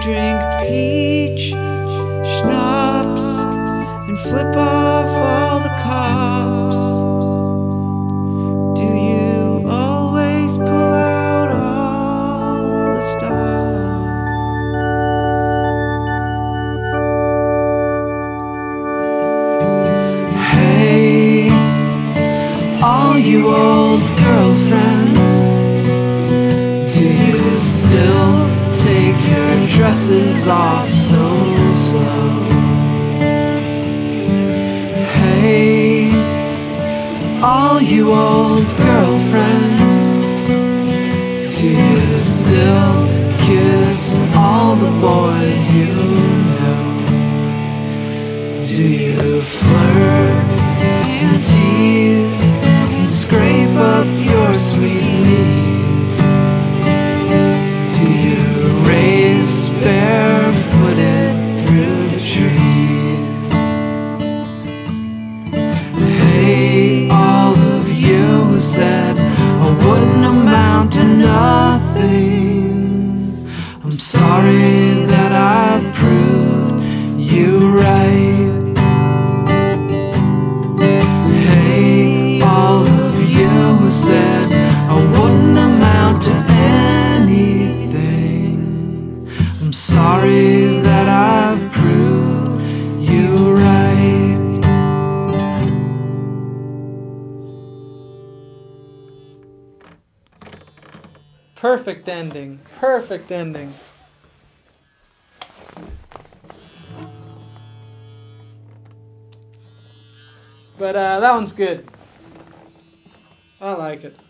drink peach schnapps and flip off all the cops? Do you always pull out all the stops? Hey, all you old girlfriends, do you still take your dresses off so slow? Hey, all you old girlfriends, do you still kiss all the boys you know? Do you flirt and tease and scrape up your sweet knees? Do you race barefooted through the trees? Hey, all of you who said I wouldn't amount to nothing, I'm sorry that I proved you right. Hey, all of you who said I wouldn't amount to anything, I'm sorry that I proved you right. Perfect ending. Perfect ending. But that one's good. I like it.